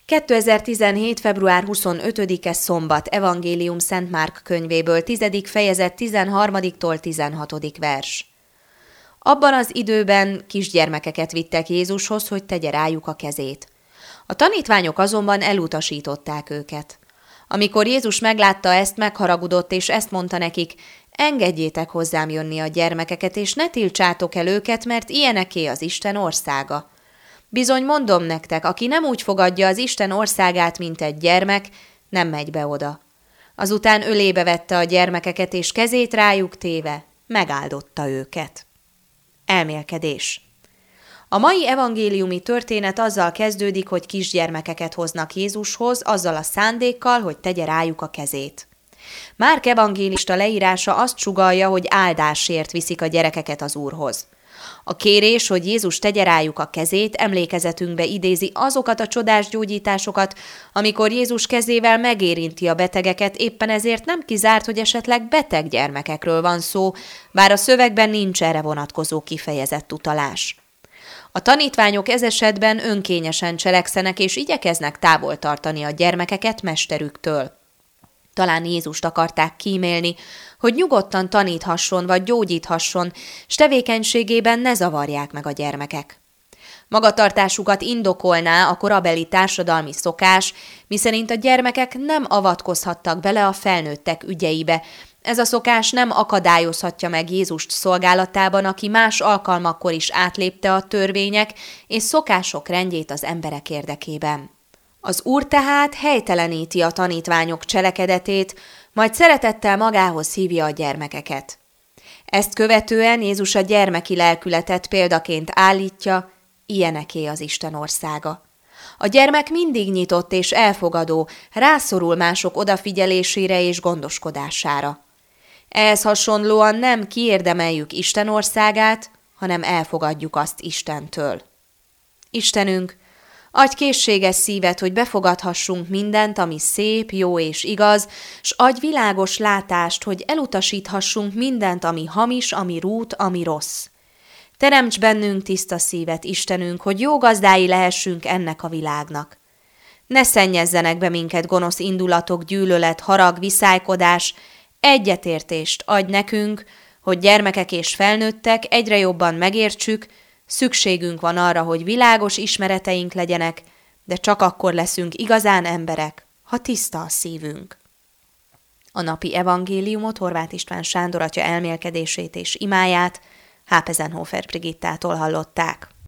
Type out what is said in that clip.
2017. február 25-e szombat, Evangélium Szent Márk könyvéből, 10. fejezet 13-tól 16. vers. Abban az időben kisgyermekeket vittek Jézushoz, hogy tegye rájuk a kezét. A tanítványok azonban elutasították őket. Amikor Jézus meglátta ezt, megharagudott, és ezt mondta nekik: engedjétek hozzám jönni a gyermekeket, és ne tiltsátok el őket, mert ilyeneké az Isten országa. Bizony mondom nektek, aki nem úgy fogadja az Isten országát, mint egy gyermek, nem megy be oda. Azután ölébe vette a gyermekeket, és kezét rájuk téve megáldotta őket. Elmélkedés. A mai evangéliumi történet azzal kezdődik, hogy kisgyermekeket hoznak Jézushoz, azzal a szándékkal, hogy tegye rájuk a kezét. Márk evangélista leírása azt sugallja, hogy áldásért viszik a gyerekeket az Úrhoz. A kérés, hogy Jézus tegye rájuk a kezét, emlékezetünkbe idézi azokat a csodás gyógyításokat, amikor Jézus kezével megérinti a betegeket, éppen ezért nem kizárt, hogy esetleg beteg gyermekekről van szó, bár a szövegben nincs erre vonatkozó kifejezett utalás. A tanítványok ez esetben önkényesen cselekszenek és igyekeznek távol tartani a gyermekeket mesterüktől. Talán Jézust akarták kímélni, hogy nyugodtan taníthasson vagy gyógyíthasson, s tevékenységében ne zavarják meg a gyermekek. Magatartásukat indokolná a korabeli társadalmi szokás, miszerint a gyermekek nem avatkozhattak bele a felnőttek ügyeibe. Ez a szokás nem akadályozhatja meg Jézust szolgálatában, aki más alkalmakkor is átlépte a törvények és szokások rendjét az emberek érdekében. Az Úr tehát helyteleníti a tanítványok cselekedetét, majd szeretettel magához hívja a gyermekeket. Ezt követően Jézus a gyermeki lelkületet példaként állítja, ilyeneké az Isten országa. A gyermek mindig nyitott és elfogadó, rászorul mások odafigyelésére és gondoskodására. Ehhez hasonlóan nem kiérdemeljük Isten országát, hanem elfogadjuk azt Istentől. Istenünk, adj készséges szívet, hogy befogadhassunk mindent, ami szép, jó és igaz, s adj világos látást, hogy elutasíthassunk mindent, ami hamis, ami rút, ami rossz. Teremts bennünk tiszta szívet, Istenünk, hogy jó gazdái lehessünk ennek a világnak. Ne szennyezzenek be minket gonosz indulatok, gyűlölet, harag, viszálykodás, egyetértést adj nekünk, hogy gyermekek és felnőttek egyre jobban megértsük, szükségünk van arra, hogy világos ismereteink legyenek, de csak akkor leszünk igazán emberek, ha tiszta a szívünk. A napi evangéliumot Horváth István Sándor atya elmélkedését és imáját Hápezenhofer Brigittától hallották.